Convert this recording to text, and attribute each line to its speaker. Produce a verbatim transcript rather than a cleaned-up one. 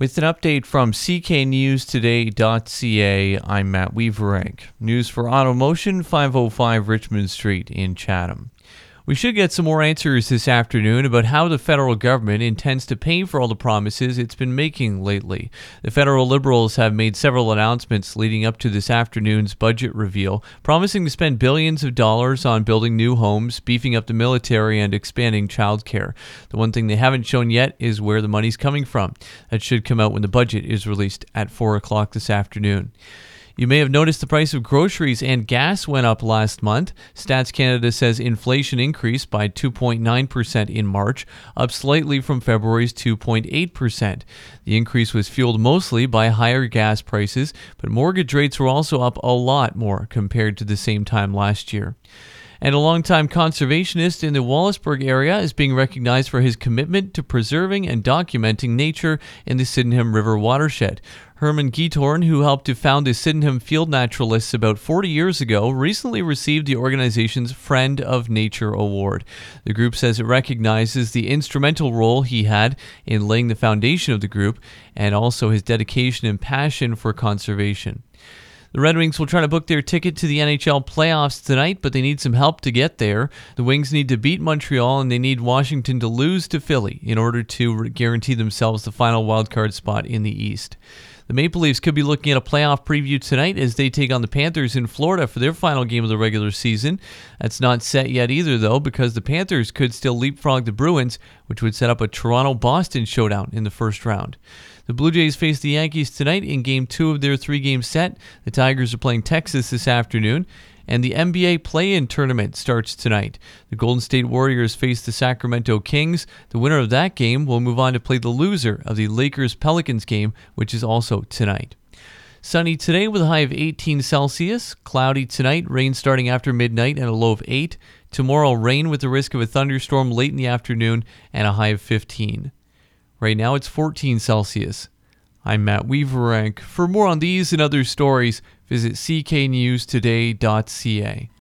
Speaker 1: With an update from C K News Today dot C A, I'm Matt Weaverank. News for AutoMotion, five oh five Richmond Street in Chatham. We should get some more answers this afternoon about how the federal government intends to pay for all the promises it's been making lately. The federal Liberals have made several announcements leading up to this afternoon's budget reveal, promising to spend billions of dollars on building new homes, beefing up the military, and expanding childcare. The one thing they haven't shown yet is where the money's coming from. That should come out when the budget is released at four o'clock this afternoon. You may have noticed the price of groceries and gas went up last month. Stats Canada says inflation increased by two point nine percent in March, up slightly from February's two point eight percent. The increase was fueled mostly by higher gas prices, but mortgage rates were also up a lot more compared to the same time last year. And a longtime conservationist in the Wallaceburg area is being recognized for his commitment to preserving and documenting nature in the Sydenham River watershed. Herman Giethorn, who helped to found the Sydenham Field Naturalists about forty years ago, recently received the organization's Friend of Nature Award. The group says it recognizes the instrumental role he had in laying the foundation of the group and also his dedication and passion for conservation. The Red Wings will try to book their ticket to the N H L playoffs tonight, but they need some help to get there. The Wings need to beat Montreal, and they need Washington to lose to Philly in order to guarantee themselves the final wildcard spot in the East. The Maple Leafs could be looking at a playoff preview tonight as they take on the Panthers in Florida for their final game of the regular season. That's not set yet either, though, because the Panthers could still leapfrog the Bruins, which would set up a Toronto-Boston showdown in the first round. The Blue Jays face the Yankees tonight in Game two of their three-game set. The Tigers are playing Texas this afternoon. And the N B A play-in tournament starts tonight. The Golden State Warriors face the Sacramento Kings. The winner of that game will move on to play the loser of the Lakers-Pelicans game, which is also tonight. Sunny today with a high of eighteen Celsius. Cloudy tonight, rain starting after midnight and a low of eight. Tomorrow, rain with the risk of a thunderstorm late in the afternoon and a high of fifteen. Right now, it's fourteen Celsius. I'm Matt Weaverank. For more on these and other stories, visit C K News Today dot C A.